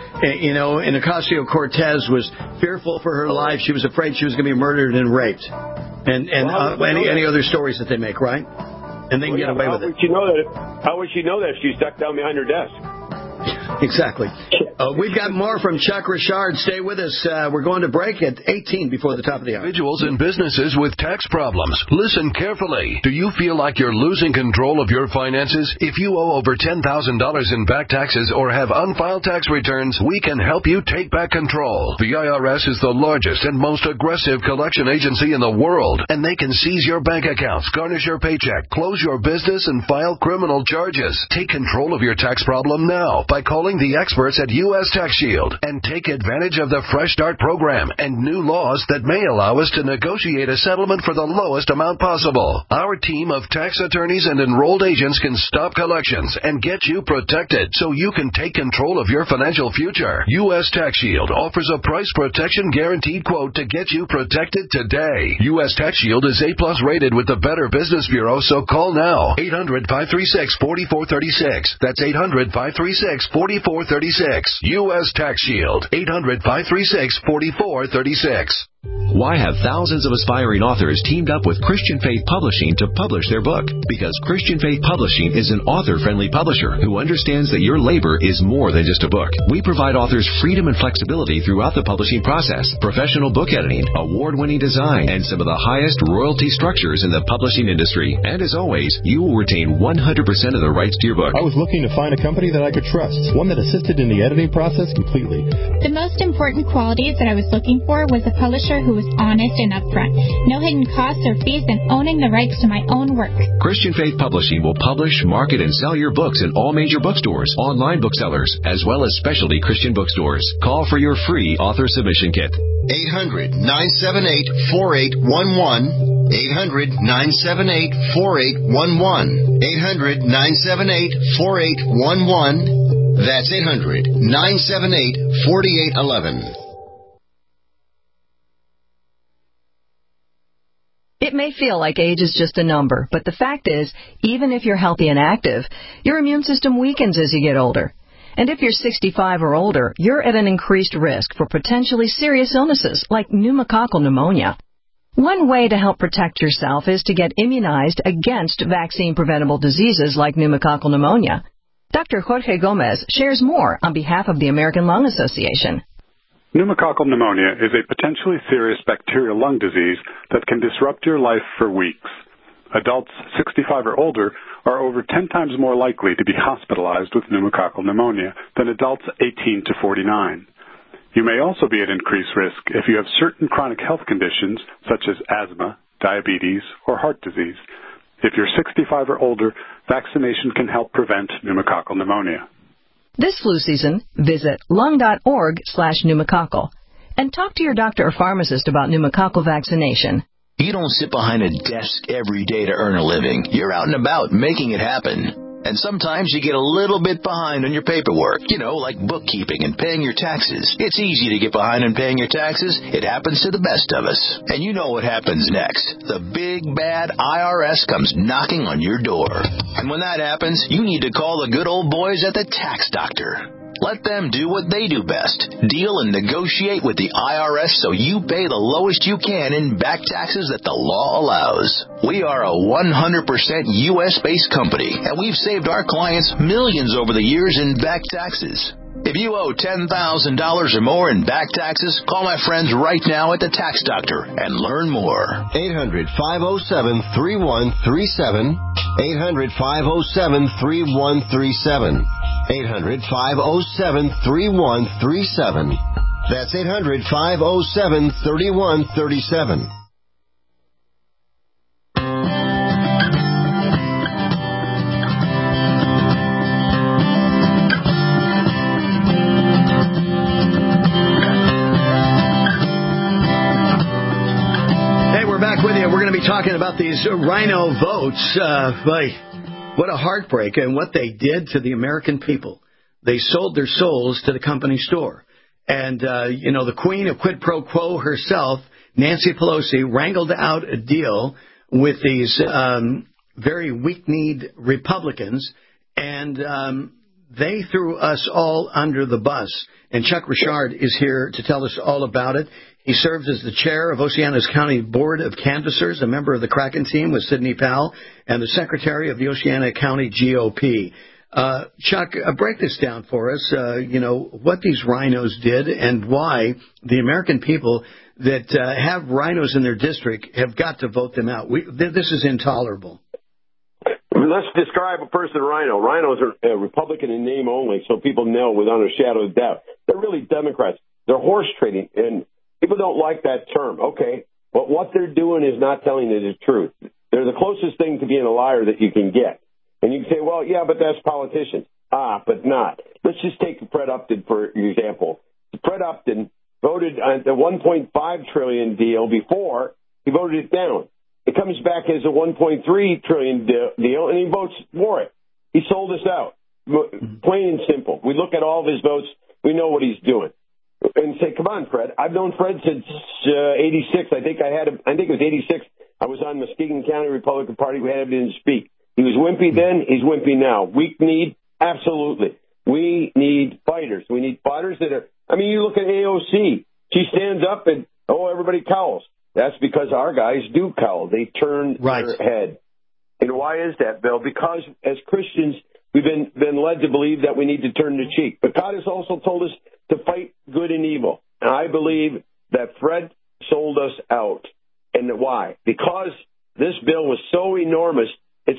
and Ocasio-Cortez was fearful for her life. She was afraid she was going to be murdered and raped. And any other stories that they make, right? And they can get away with it. How would she know that if she's stuck down behind her desk? Exactly. We've got more from Chuck Richard. Stay with us. We're going to break at 18 before the top of the hour. Individuals and businesses with tax problems. Listen carefully. Do you feel like you're losing control of your finances? If you owe over $10,000 in back taxes or have unfiled tax returns, we can help you take back control. The IRS is the largest and most aggressive collection agency in the world, and they can seize your bank accounts, garnish your paycheck, close your business, and file criminal charges. Take control of your tax problem now by calling the experts at U.S. Tax Shield and take advantage of the Fresh Start program and new laws that may allow us to negotiate a settlement for the lowest amount possible. Our team of tax attorneys and enrolled agents can stop collections and get you protected so you can take control of your financial future. U.S. Tax Shield offers a price protection guaranteed quote to get you protected today. U.S. Tax Shield is A+ rated with the Better Business Bureau, so call now. 800-536-4436. That's 800-536-4436. U.S. Tax Shield. 800-536-4436. Why have thousands of aspiring authors teamed up with Christian Faith Publishing to publish their book? Because Christian Faith Publishing is an author-friendly publisher who understands that your labor is more than just a book. We provide authors freedom and flexibility throughout the publishing process, professional book editing, award-winning design, and some of the highest royalty structures in the publishing industry. And as always, you will retain 100% of the rights to your book. I was looking to find a company that I could trust, one that assisted in the editing process completely. The most important qualities that I was looking for was a publisher who was honest and upfront, no hidden costs or fees, and owning the rights to my own work. Christian Faith Publishing will publish, market, and sell your books in all major bookstores, online booksellers, as well as specialty Christian bookstores. Call for your free author submission kit. 800-978-4811. 800-978-4811. 800-978-4811. That's 800-978-4811. It may feel like age is just a number, but the fact is, even if you're healthy and active, your immune system weakens as you get older. And if you're 65 or older, you're at an increased risk for potentially serious illnesses like pneumococcal pneumonia. One way to help protect yourself is to get immunized against vaccine-preventable diseases like pneumococcal pneumonia. Dr. Jorge Gomez shares more on behalf of the American Lung Association. Pneumococcal pneumonia is a potentially serious bacterial lung disease that can disrupt your life for weeks. Adults 65 or older are over 10 times more likely to be hospitalized with pneumococcal pneumonia than adults 18 to 49. You may also be at increased risk if you have certain chronic health conditions such as asthma, diabetes, or heart disease. If you're 65 or older, vaccination can help prevent pneumococcal pneumonia. This flu season, visit lung.org/pneumococcal and talk to your doctor or pharmacist about pneumococcal vaccination. You don't sit behind a desk every day to earn a living. You're out and about making it happen. And sometimes you get a little bit behind on your paperwork, like bookkeeping and paying your taxes. It's easy to get behind on paying your taxes. It happens to the best of us. And you know what happens next. The big, bad IRS comes knocking on your door. And when that happens, you need to call the good old boys at the Tax Doctor. Let them do what they do best. Deal and negotiate with the IRS so you pay the lowest you can in back taxes that the law allows. We are a 100% U.S.-based company, and we've saved our clients millions over the years in back taxes. If you owe $10,000 or more in back taxes, call my friends right now at the Tax Doctor and learn more. 800-507-3137. 800-507-3137. 800-507-3137. That's 800-507-3137. With you, we're going to be talking about these rhino votes. What a heartbreak, and what they did to the American people. They sold their souls to the company store. And, the queen of quid pro quo herself, Nancy Pelosi, wrangled out a deal with these very weak-kneed Republicans, and they threw us all under the bus. And Chuck Richard is here to tell us all about it. He serves as the chair of Oceanos County Board of Canvassers, a member of the Kraken team with Sidney Powell, and the secretary of the Oceana County GOP. Chuck, break this down for us, what these rhinos did and why the American people that have rhinos in their district have got to vote them out. This is intolerable. Let's describe a person rhino. Rhinos are Republican in name only, so people know without a shadow of doubt. They're really Democrats. They're horse trading, and people don't like that term. Okay, but what they're doing is not telling you the truth. They're the closest thing to being a liar that you can get. And you can say, well, yeah, but that's politicians. But not. Let's just take Fred Upton, for example. Fred Upton voted on the $1.5 trillion deal before. He voted it down. It comes back as a $1.3 trillion deal, and he votes for it. He sold us out. Plain and simple. We look at all of his votes. We know what he's doing. And say, come on, Fred. I've known Fred since 86. I think it was 86. I was on Muskegon County Republican Party. We had him in speak. He was wimpy then. He's wimpy now. Weak need? Absolutely. We need fighters. We need fighters that are, you look at AOC. She stands up and, everybody cowls. That's because our guys do cowl. They turn their head. And why is that, Bill? Because as Christians, we've been led to believe that we need to turn the cheek. But God has also told us to fight good and evil. And I believe that Fred sold us out. And why? Because this bill was so enormous, it's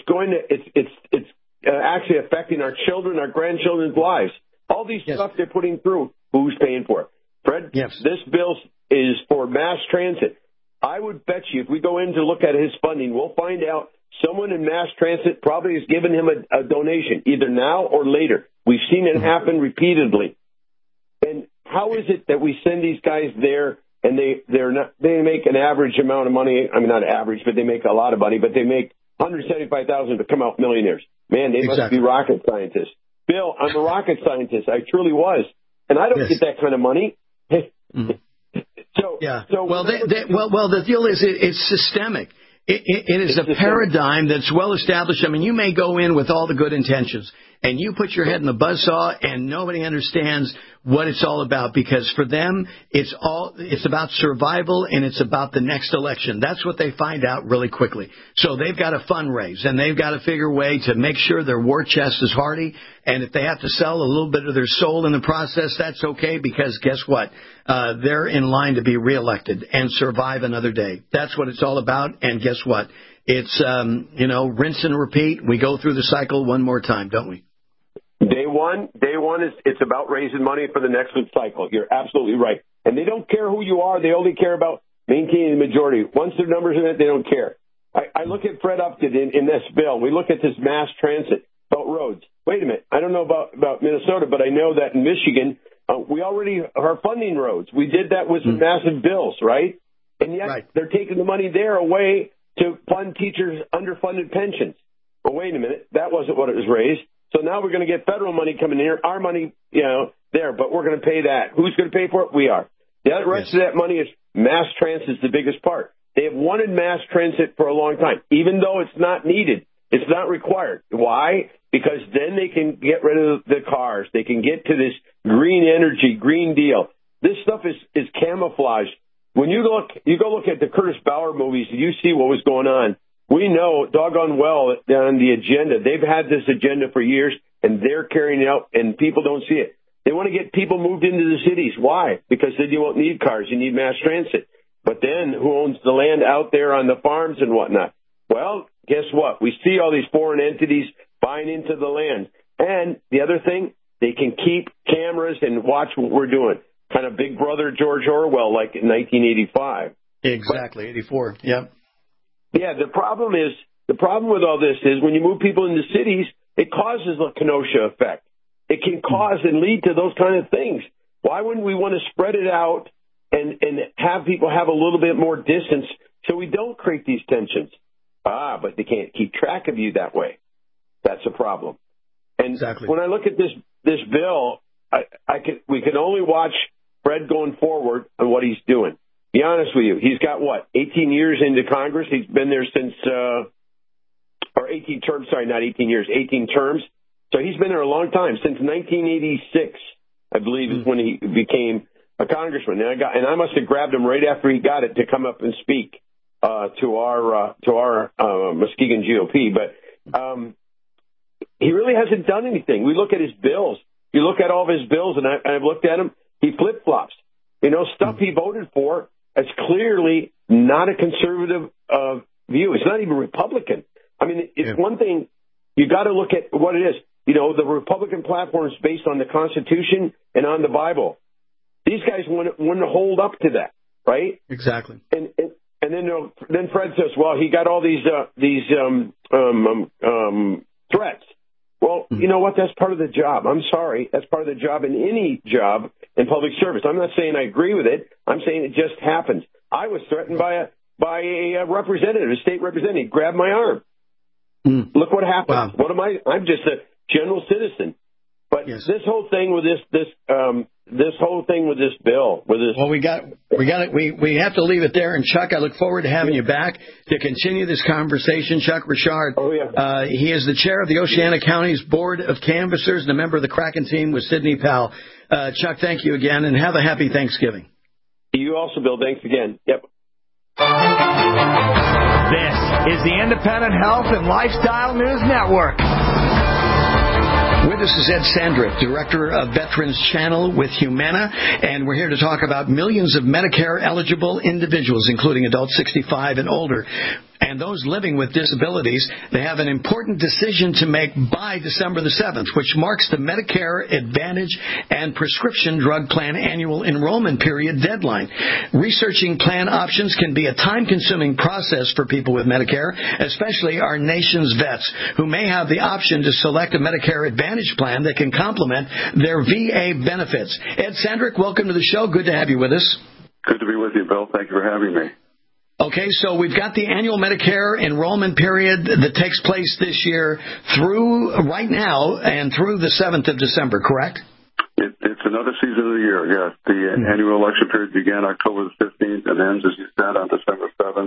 actually affecting our children, our grandchildren's lives. All these stuff they're putting through, who's paying for it? Fred, this bill is for mass transit. I would bet you if we go in to look at his funding, we'll find out someone in mass transit probably has given him a donation, either now or later. We've seen it happen repeatedly. And how is it that we send these guys there and they make an average amount of money? Not average, but they make a lot of money, but they make $175,000 to come out millionaires. Man, they must be rocket scientists. Bill, I'm a rocket scientist. I truly was. And I don't get that kind of money. The deal is it's systemic. It is a paradigm that's well established. I mean, you may go in with all the good intentions, and you put your head in the buzzsaw, and nobody understands what it's all about, because for them, it's about survival, and it's about the next election. That's what they find out really quickly. So they've got to fundraise, and they've got to figure a way to make sure their war chest is hardy, and if they have to sell a little bit of their soul in the process, that's okay, because guess what? They're in line to be reelected and survive another day. That's what it's all about, and guess what? It's, rinse and repeat. We go through the cycle one more time, don't we? Day one is it's about raising money for the next cycle. You're absolutely right. And they don't care who you are. They only care about maintaining the majority. Once their numbers are in it, they don't care. I look at Fred Upton in this bill. We look at this mass transit about roads. Wait a minute. I don't know about Minnesota, but I know that in Michigan, we already are funding roads. We did that with some massive bills, right? And yet they're taking the money there away to fund teachers' underfunded pensions. Well, wait a minute. That wasn't what it was raised. So now we're going to get federal money coming here, our money, there, but we're going to pay that. Who's going to pay for it? We are. The rest of that money is mass transit is the biggest part. They have wanted mass transit for a long time, even though it's not needed. It's not required. Why? Because then they can get rid of the cars. They can get to this green energy, Green Deal. This stuff is camouflaged. When you go look at the Curtis Bauer movies, you see what was going on. We know doggone well on the agenda. They've had this agenda for years, and they're carrying it out, and people don't see it. They want to get people moved into the cities. Why? Because then you won't need cars. You need mass transit. But then who owns the land out there on the farms and whatnot? Well, guess what? We see all these foreign entities buying into the land. And the other thing, they can keep cameras and watch what we're doing. Kind of Big Brother George Orwell like in 1985. Exactly, 84, yep. Yeah, the problem with all this is when you move people into cities, it causes a Kenosha effect. It can cause and lead to those kind of things. Why wouldn't we want to spread it out and have people have a little bit more distance so we don't create these tensions? But they can't keep track of you that way. That's a problem. And when I look at this bill, we can only watch Fred going forward on what he's doing. Be honest with you, he's got 18 years into Congress. He's been there since, or 18 terms. Sorry, not 18 years, 18 terms. So he's been there a long time, since 1986, I believe, is when he became a congressman. And I must have grabbed him right after he got it to come up and speak to our Muskegon GOP. But he really hasn't done anything. We look at his bills. You look at all of his bills, and I've looked at them. He flip flops. Stuff he voted for. It's clearly not a conservative view. It's not even Republican. I mean, it's one thing. You got to look at what it is. The Republican platform is based on the Constitution and on the Bible. These guys wouldn't hold up to that, right? Exactly. And then Fred says, well, he got all these threats. Well, you know what? That's part of the job. I'm sorry. That's part of the job in any job in public service. I'm not saying I agree with it. I'm saying it just happens. I was threatened by a representative, a state representative. He grabbed my arm. Look what happened. Wow. What am I? I'm just a general citizen. But this whole thing with this whole thing with this bill, well, we have to leave it there. And Chuck, I look forward to having you back to continue this conversation. Chuck Richard, he is the chair of the Oceana County's Board of Canvassers and a member of the Kraken team with Sidney Powell. Chuck, thank you again, and have a happy Thanksgiving. You also, Bill. Thanks again. Yep. This is the Independent Health and Lifestyle News Network. With us is Ed Sandrick, Director of Veterans Channel with Humana, and we're here to talk about millions of Medicare-eligible individuals, including adults 65 and older. And those living with disabilities, they have an important decision to make by December the 7th, which marks the Medicare Advantage and Prescription Drug Plan annual enrollment period deadline. Researching plan options can be a time-consuming process for people with Medicare, especially our nation's vets, who may have the option to select a Medicare Advantage plan that can complement their VA benefits. Ed Sandrick, welcome to the show. Good to have you with us. Good to be with you, Bill. Thank you for having me. Okay, so we've got the annual Medicare enrollment period that takes place this year through right now and through the 7th of December, correct? It's another season of the year, yes. The annual election period began October the 15th and ends, as you said, on December 7th. So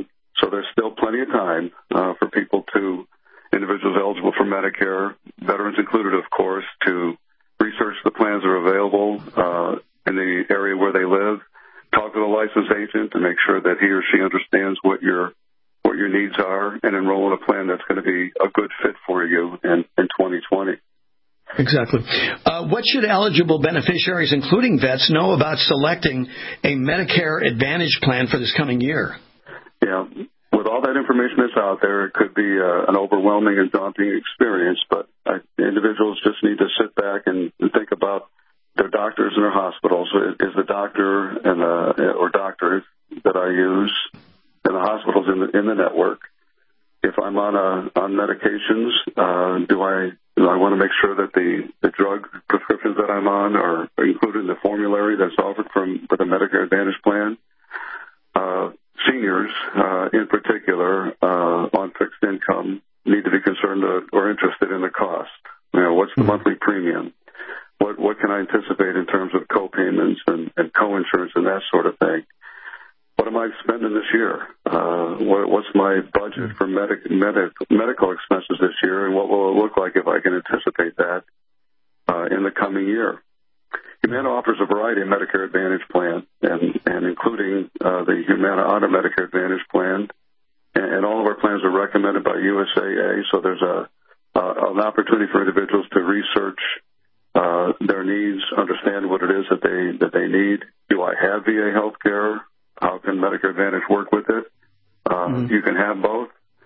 So there's still plenty of time for individuals eligible for Medicare, veterans included, of course, to research the plans that are available in the area where they live, talk with a licensed agent to make sure that he or she understands what your needs are, and enroll in a plan that's going to be a good fit for you in 2020. Exactly. What should eligible beneficiaries, including vets, know about selecting a Medicare Advantage plan for this coming year? Yeah. With all that information that's out there, it could be an overwhelming and daunting experience, but individuals just need to sit back and think about their doctors and their hospitals. Is the doctor or doctors that I use and the hospitals in the network? If I'm on medications, do I want to make sure that the drug prescriptions that I'm on are included in the formulary that's offered for the Medicare Advantage plan? Seniors, in particular, on fixed income, need to be concerned or interested in the cost. What's the monthly premium? What can I anticipate in terms of co-payments and co-insurance and that sort of thing? What am I spending this year? What's my budget for medical expenses this year, and what will it look like if I can anticipate that in the coming year? Humana offers a variety of Medicare Advantage plans, and including the Humana Auto Medicare Advantage plan, and all of our plans are recommended by USAA, so there's an opportunity for individuals to research their needs, understand what it is that they need. Do I have VA health care? How can Medicare Advantage work with it? You can have both.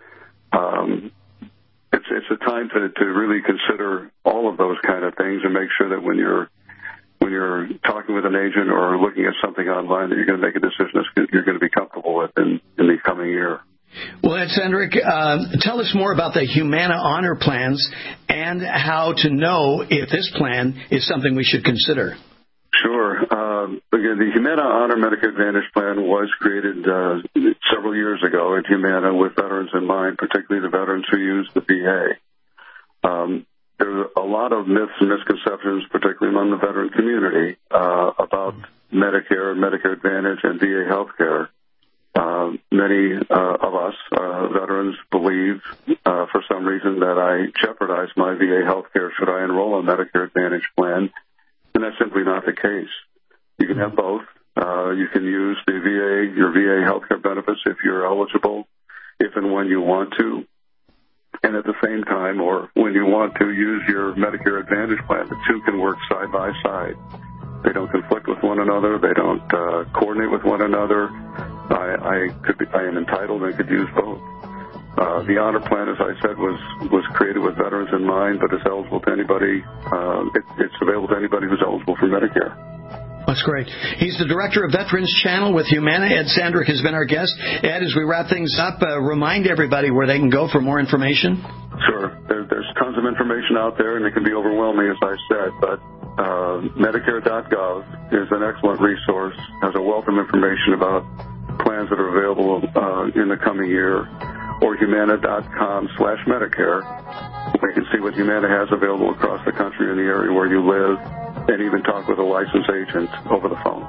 It's a time to really consider all of those kind of things and make sure that when you're talking with an agent or looking at something online, that you're going to make a decision that you're going to be comfortable with in the coming year. Well, Ed Sendrick, tell us more about the Humana Honor plans and how to know if this plan is something we should consider. Sure. Again, the Humana Honor Medicare Advantage plan was created several years ago at Humana with veterans in mind, particularly the veterans who use the VA. There's a lot of myths and misconceptions, particularly among the veteran community, about Medicare, Medicare Advantage, and VA health care. Many of us veterans believe, for some reason, that I jeopardize my VA health care should I enroll in a Medicare Advantage plan, and that's simply not the case. You can have both. You can use your VA health care benefits if you're eligible, if and when you want to, and at the same time, or when you want to, use your Medicare Advantage plan. The two can work side by side. They don't conflict with one another. They don't coordinate with one another. I am entitled and could use both. The Honor Plan, as I said, was created with veterans in mind, but it's eligible to anybody. It's available to anybody who's eligible for Medicare. That's great. He's the Director of Veterans Channel with Humana. Ed Sandrick has been our guest. Ed, as we wrap things up, remind everybody where they can go for more information. Sure. There's tons of information out there, and it can be overwhelming, as I said, but Medicare.gov is an excellent resource, has a wealth of information about plans that are available in the coming year, or Humana.com/Medicare. We can see what Humana has available across the country in the area where you live, and even talk with a licensed agent over the phone.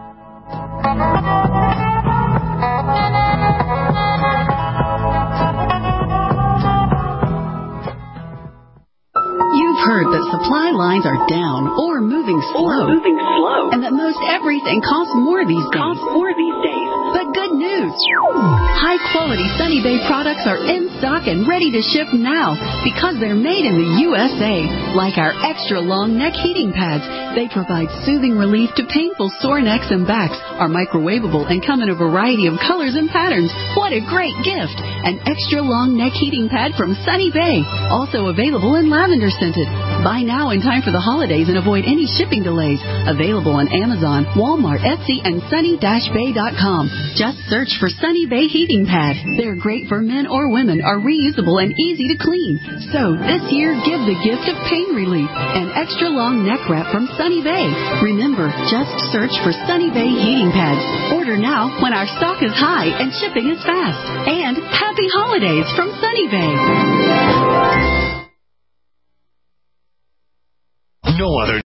You've heard that supply lines are down or moving slow. And that most everything costs more these days. But good news. High-quality Sunny Bay products are in stock and ready to ship now because they're made in the USA. Like our extra-long neck heating pads. They provide soothing relief to painful sore necks and backs, are microwavable, and come in a variety of colors and patterns. What a great gift! An extra-long neck heating pad from Sunny Bay. Also available in lavender scented. Buy now in time for the holidays and avoid any shipping delays. Available on Amazon, Walmart, Etsy, and sunny-bay.com. Just search for Sunny Bay Heating Pad. They're great for men or women, are reusable and easy to clean. So this year, give the gift of pain relief. An extra long neck wrap from Sunny Bay. Remember, just search for Sunny Bay Heating Pads. Order now when our stock is high and shipping is fast. And happy holidays from Sunny Bay. No other